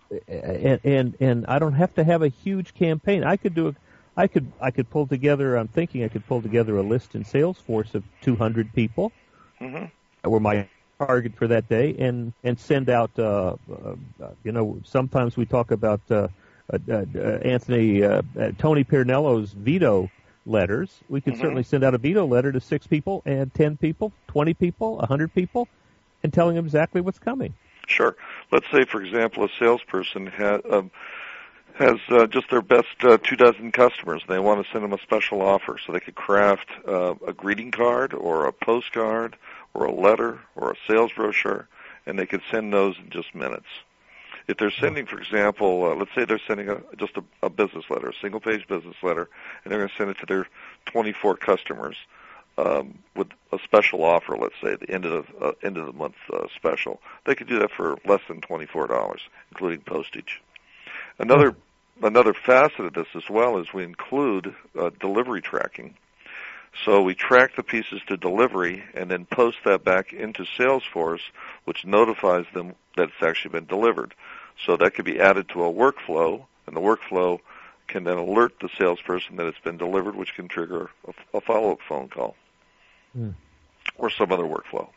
and, and and I don't have to have a huge campaign. I could do a, I could I could pull together. I'm thinking I could pull together a list in Salesforce of two hundred people mm-hmm. that were my target for that day, and and send out. Uh, uh, you know, sometimes we talk about uh, uh, uh, Anthony uh, uh, Tony Pirnello's veto letters. We could mm-hmm. certainly send out a veto letter to six people and ten people, twenty people, one hundred people, and telling them exactly what's coming. Sure. Let's say, for example, a salesperson ha- um, has uh, just their best uh, two dozen customers. They want to send them a special offer, so they could craft uh, a greeting card or a postcard or a letter or a sales brochure, and they could send those in just minutes. If they're sending, for example, uh, let's say they're sending a, just a, a business letter, a single-page business letter, and they're going to send it to their twenty-four customers um, with a special offer, let's say, the end of the uh, end of the month uh, special. They could do that for less than twenty-four dollars, including postage. Another another facet of this as well is we include uh, delivery tracking. So we track the pieces to delivery and then post that back into Salesforce, which notifies them that it's actually been delivered. So that could be added to a workflow, and the workflow can then alert the salesperson that it's been delivered, which can trigger a, a follow-up phone call hmm. or some other workflow.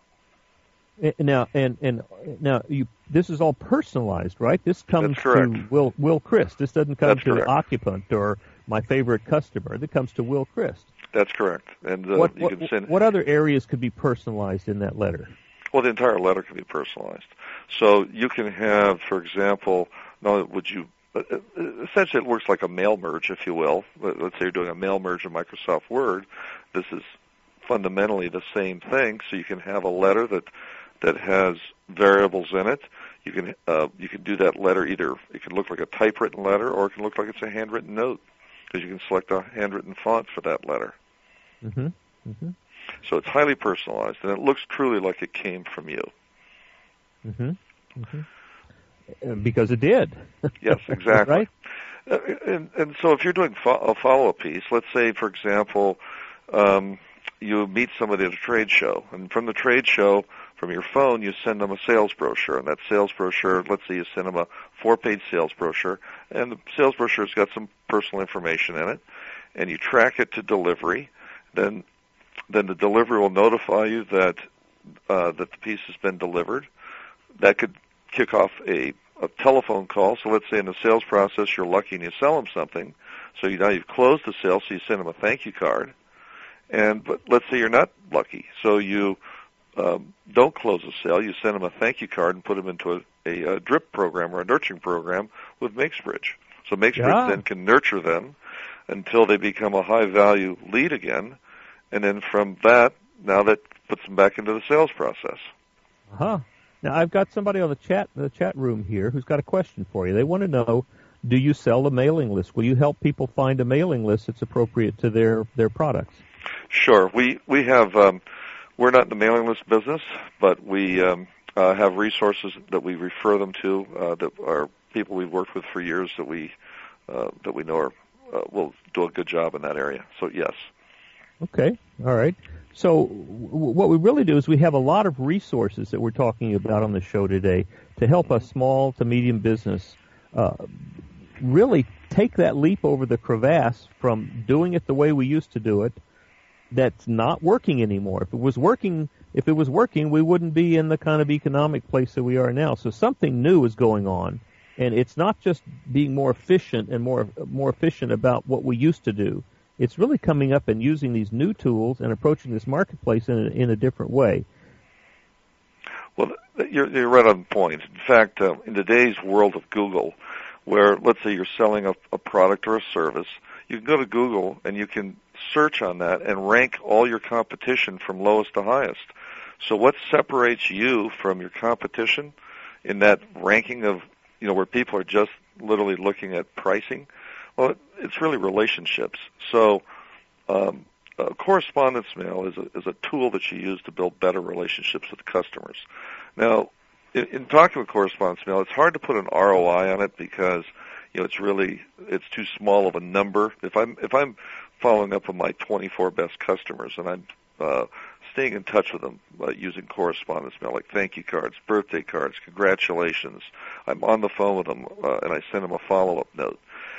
Now, and and now, you this is all personalized, right? This comes to Will Will Christ. This doesn't come That's to correct. the occupant or my favorite customer. It comes to Will Christ. That's correct. And uh, what, you what, can send. What other areas could be personalized in that letter? Well, the entire letter can be personalized. So you can have, for example, now would you? Essentially, it works like a mail merge, if you will. Let's say you're doing a mail merge in Microsoft Word. This is fundamentally the same thing. So you can have a letter that that has variables in it. You can uh, you can do that letter either. It can look like a typewritten letter, or it can look like it's a handwritten note, because you can select a handwritten font for that letter. Mm-hmm. Mm-hmm. So it's highly personalized, and it looks truly like it came from you. Mm-hmm. Mm-hmm. Because it did. Yes, exactly. Right? Uh, and, and so if you're doing fo- a follow-up piece, let's say, for example, um, you meet somebody at a trade show, and from the trade show, from your phone, you send them a sales brochure, and that sales brochure, let's say you send them a four-page sales brochure, and the sales brochure's got some personal information in it, and you track it to delivery, then then the delivery will notify you that uh, that the piece has been delivered. That could kick off a, a telephone call. So let's say in the sales process you're lucky and you sell them something. So you, now you've closed the sale, so you send them a thank you card. And but let's say you're not lucky, so you um, don't close the sale. You send them a thank you card and put them into a, a, a drip program or a nurturing program with MakesBridge. So MakesBridge yeah. then can nurture them until they become a high-value lead again. And then from that, now that puts them back into the sales process. Uh-huh. Now, I've got somebody on the chat the chat room here who's got a question for you. They want to know, do you sell a mailing list? Will you help people find a mailing list that's appropriate to their, their products? Sure. We we have um, we're not in the mailing list business, but we um, uh, have resources that we refer them to uh, that are people we've worked with for years that we uh, that we know are uh, will do a good job in that area. So yes. Okay. All right. So w- what we really do is we have a lot of resources that we're talking about on the show today to help a small to medium business uh, really take that leap over the crevasse from doing it the way we used to do it. That's not working anymore. If it was working, if it was working, we wouldn't be in the kind of economic place that we are now. So something new is going on, and it's not just being more efficient and more more efficient about what we used to do. It's really coming up and using these new tools and approaching this marketplace in a, in a different way. Well, you're, you're right on point. In fact, uh, in today's world of Google, where let's say you're selling a, a product or a service, you can go to Google and you can search on that and rank all your competition from lowest to highest. So what separates you from your competition in that ranking of, you know, where people are just literally looking at pricing? Well, it's really relationships. So um, uh, correspondence mail is a, is a tool that you use to build better relationships with customers. Now, in, in talking with correspondence mail, it's hard to put an R O I on it because, you know, it's really, it's too small of a number. If I'm, if I'm following up on my twenty-four best customers and I'm uh, staying in touch with them uh, using correspondence mail, like thank you cards, birthday cards, congratulations. I'm on the phone with them, uh, and I send them a follow-up note.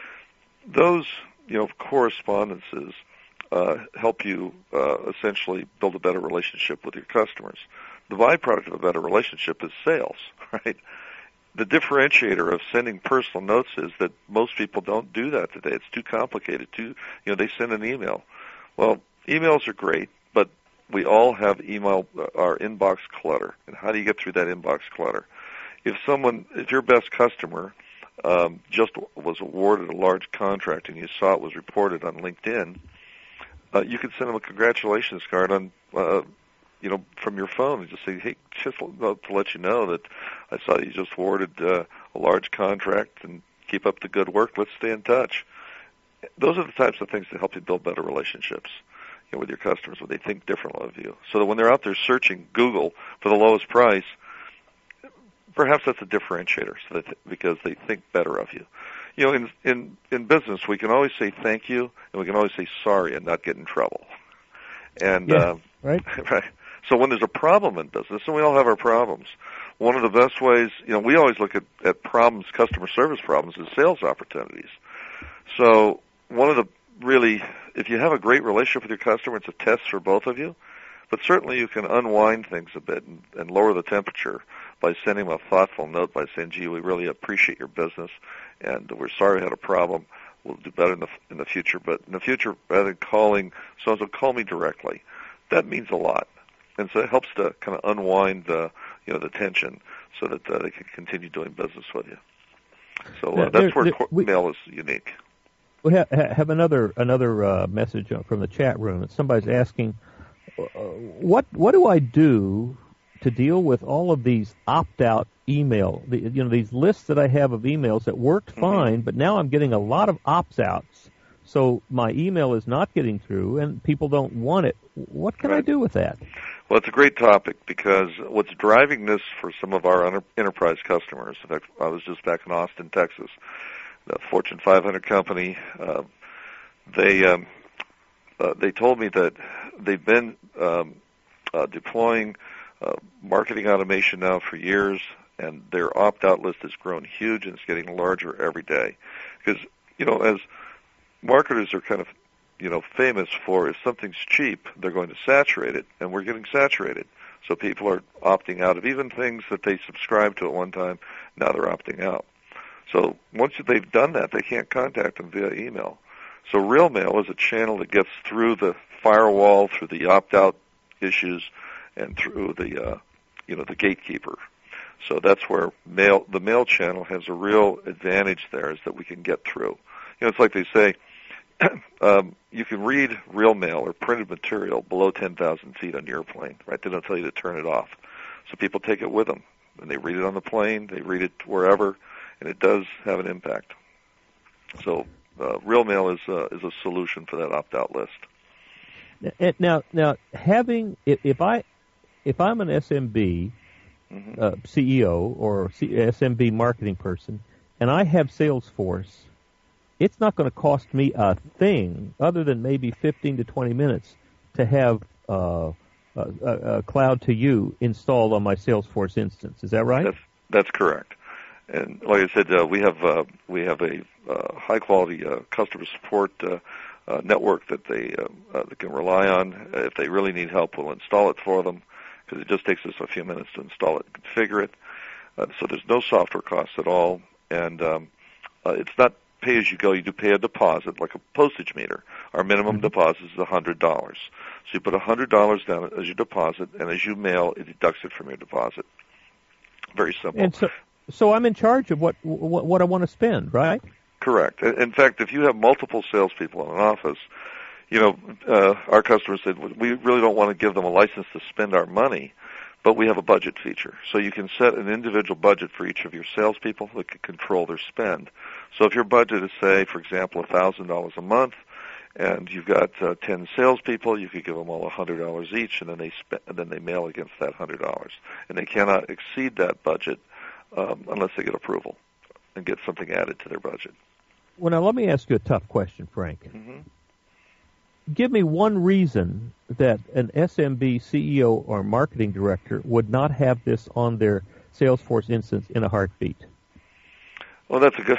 Those, you know, correspondences uh, help you uh, essentially build a better relationship with your customers. The byproduct of a better relationship is sales, right? The differentiator of sending personal notes is that most people don't do that today. It's too complicated. Too, you know, they send an email. Well, emails are great, but we all have email, uh, our inbox clutter. And how do you get through that inbox clutter? If someone, if your best customer um, just was awarded a large contract and you saw it was reported on LinkedIn, uh, you could send them a congratulations card on, uh, you know, from your phone and just say, hey, just to let you know that I saw you just awarded uh, a large contract and keep up the good work. Let's stay in touch. Those are the types of things that help you build better relationships, you know, with your customers, when they think differently of you. So that when they're out there searching Google for the lowest price, perhaps that's a differentiator, so that because they think better of you. You know, in in in business, we can always say thank you, and we can always say sorry and not get in trouble. And yeah, uh, right, right. So when there's a problem in business, and we all have our problems, one of the best ways, you know, we always look at, at problems, customer service problems, as sales opportunities. So one of the really, if you have a great relationship with your customer, it's a test for both of you. But certainly you can unwind things a bit and, and lower the temperature by sending them a thoughtful note by saying, gee, we really appreciate your business, and we're sorry we had a problem. We'll do better in the in the future. But in the future, rather than calling so-and-so, call me directly. That means a lot. And so it helps to kind of unwind the, you know, the tension so that uh, they can continue doing business with you. So uh, Now, that's there, where there, co- we, mail is unique. We have, have another another uh, message from the chat room. Somebody's asking, uh, what what do I do to deal with all of these opt-out email, the, you know, these lists that I have of emails that worked Mm-hmm. fine, but now I'm getting a lot of opt-outs, so my email is not getting through, and people don't want it. What can right. I do with that? Well, it's a great topic, because what's driving this for some of our enter- enterprise customers, in fact, I was just back in Austin, Texas, the Fortune five hundred company, uh, they um, uh, they told me that they've been um, uh, deploying uh, marketing automation now for years, and their opt-out list has grown huge, and it's getting larger every day. Because, you know, as marketers are kind of, you know, famous for, if something's cheap, they're going to saturate it, and we're getting saturated. So people are opting out of even things that they subscribed to at one time. Now they're opting out. So once they've done that, they can't contact them via email. So Real Mail is a channel that gets through the firewall, through the opt-out issues, and through the, uh, you know, the gatekeeper. So that's where mail, the mail channel has a real advantage there, is that we can get through. You know, it's like they say, um, you can read real mail or printed material below ten thousand feet on your airplane, right? They don't tell you to turn it off. So people take it with them, and they read it on the plane, they read it wherever, and it does have an impact. So uh, real mail is uh, is a solution for that opt-out list. Now, now having if, if I if I'm an S M B mm-hmm. uh, C E O or C- S M B marketing person, and I have Salesforce, it's not going to cost me a thing other than maybe fifteen to twenty minutes to have uh, a, a Cloud to You installed on my Salesforce instance. Is that right? That's, that's correct. And like I said, uh, we have uh, we have a uh, high quality uh, customer support uh, uh, network that they uh, uh, they can rely on. If they really need help, we'll install it for them, because it just takes us a few minutes to install it and configure it. Uh, so there's no software costs at all, and um, uh, it's not pay as you go. You do pay a deposit, like a postage meter. Our minimum mm-hmm. deposit is one hundred dollars. So you put one hundred dollars down as your deposit, and as you mail, it deducts it from your deposit. Very simple. And so, so I'm in charge of what what, what I want to spend, right? Correct. In fact, if you have multiple salespeople in an office, you know, uh, our customers said, we really don't want to give them a license to spend our money, but we have a budget feature. So you can set an individual budget for each of your salespeople that can control their spend. So if your budget is, say, for example, one thousand dollars a month, and you've got uh, ten salespeople, you could give them all one hundred dollars each, and then they spend, and then they mail against that one hundred dollars. And they cannot exceed that budget um, unless they get approval and get something added to their budget. Well, now let me ask you a tough question, Frank. Mm-hmm. give me one reason that an S M B C E O or marketing director would not have this on their Salesforce instance in a heartbeat. Well, that's a good.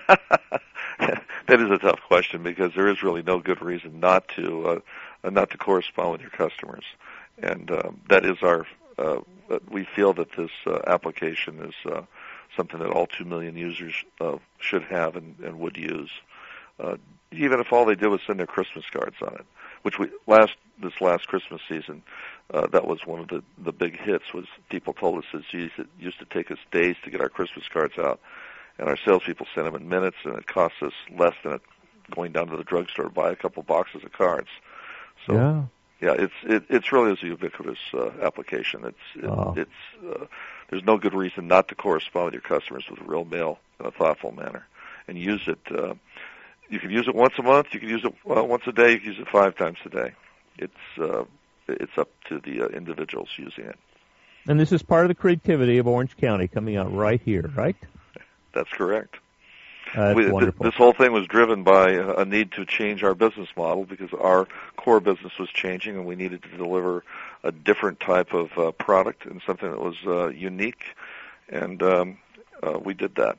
That is a tough question because there is really no good reason not to uh, not to correspond with your customers, and uh, that is our. Uh, we feel that this uh, application is uh, something that all two million users uh, should have and, and would use, uh, even if all they did was send their Christmas cards on it. Which we last this last Christmas season, uh, that was one of the the big hits. Was people told us it used, it used to take us days to get our Christmas cards out. And our salespeople sent them in minutes, and it cost us less than it going down to the drugstore to buy a couple boxes of cards. So, yeah, yeah it's it it's really is a ubiquitous uh, application. It's it, wow. it's uh, there's no good reason not to correspond with your customers with real mail in a thoughtful manner, and use it. Uh, you can use it once a month. You can use it uh, once a day. You can use it five times a day. It's uh, it's up to the uh, individuals using it. And this is part of the creativity of Orange County coming out right here, right? That's correct. Uh, that's we, wonderful. This whole thing was driven by a need to change our business model because our core business was changing, and we needed to deliver a different type of uh, product and something that was uh, unique, and um, uh, we did that.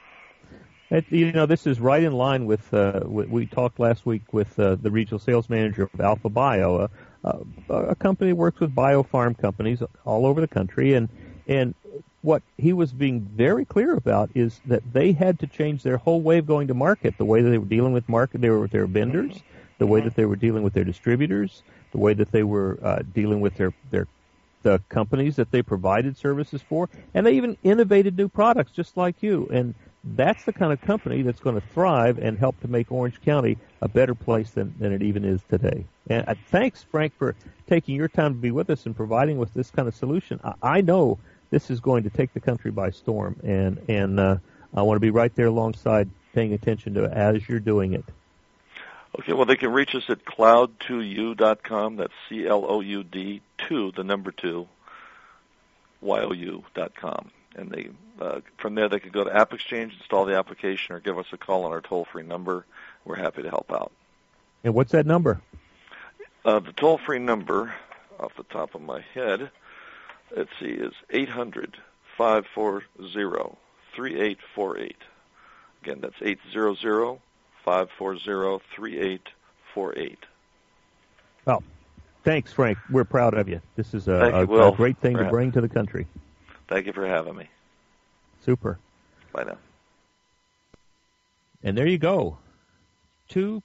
It, you know, this is right in line with uh, what we talked last week with uh, the regional sales manager of Alpha Bio, uh, uh, a company that works with biofarm companies all over the country, and and. What he was being very clear about is that they had to change their whole way of going to market, the way that they were dealing with market, they were with their vendors, the way that they were dealing with their distributors, the way that they were uh, dealing with their, their the companies that they provided services for, and they even innovated new products just like you. And that's the kind of company that's going to thrive and help to make Orange County a better place than, than it even is today. And uh, thanks, Frank, for taking your time to be with us and providing with this kind of solution. I, I know this is going to take the country by storm, and and uh, I want to be right there alongside, paying attention to it as you're doing it. Okay, well, they can reach us at cloud two u dot com. That's C L O U D two, the number two, Y O U dot com. And they uh, from there they can go to App Exchange, install the application, or give us a call on our toll-free number. We're happy to help out. And what's that number? Uh, the toll-free number, off the top of my head, let's see, is eight hundred, five four zero, three eight four eight. Again, that's eight hundred, five four zero, three eight four eight. Well, thanks, Frank. We're proud of you. This is a, Thank a, you, Will, a great thing to for bring to the country. Thank you for having me. Super. Bye now. And there you go. Two,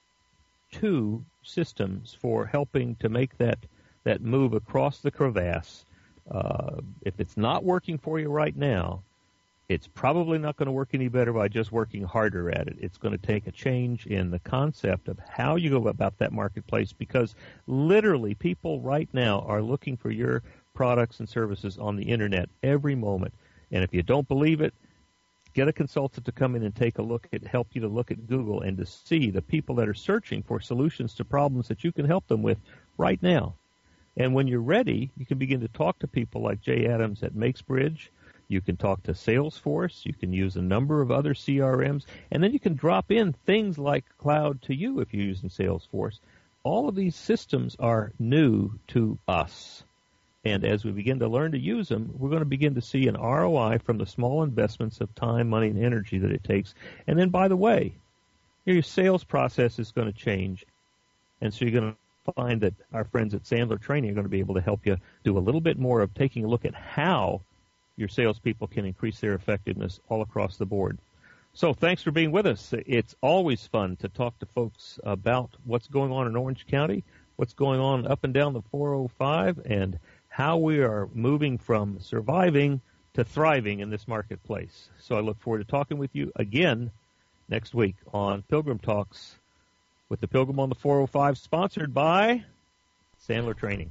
two systems for helping to make that, that move across the crevasse. Uh, if it's not working for you right now, it's probably not going to work any better by just working harder at it. It's going to take a change in the concept of how you go about that marketplace, because literally people right now are looking for your products and services on the Internet every moment. And if you don't believe it, get a consultant to come in and take a look at, help you to look at Google and to see the people that are searching for solutions to problems that you can help them with right now. And when you're ready, you can begin to talk to people like Jay Adams at MakesBridge. You can talk to Salesforce. You can use a number of other C R Ms. And then you can drop in things like Cloud to You if you're using Salesforce. All of these systems are new to us. And as we begin to learn to use them, we're going to begin to see an R O I from the small investments of time, money, and energy that it takes. And then, by the way, your sales process is going to change. And so you're going to find that our friends at Sandler Training are going to be able to help you do a little bit more of taking a look at how your salespeople can increase their effectiveness all across the board. So thanks for being with us. It's always fun to talk to folks about what's going on in Orange County, what's going on up and down the four oh five, and how we are moving from surviving to thriving in this marketplace. So I look forward to talking with you again next week on Pilgrim Talks with the Pilgrim on the four oh five, sponsored by Sandler Training.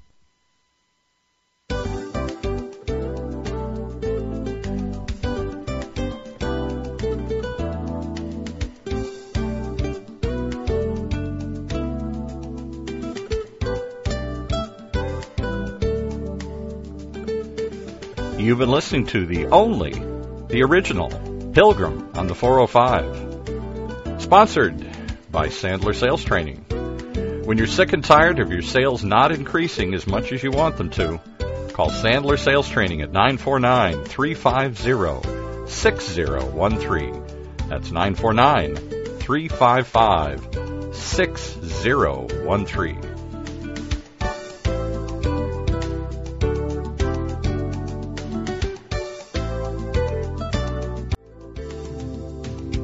You've been listening to the only, the original, Pilgrim on the four oh five, sponsored by Sandler Sales Training, When you're sick and tired of your sales not increasing as much as you want them to, call Sandler Sales Training at nine four nine, three five zero, six zero one three. That's nine four nine, three five five, six zero one three.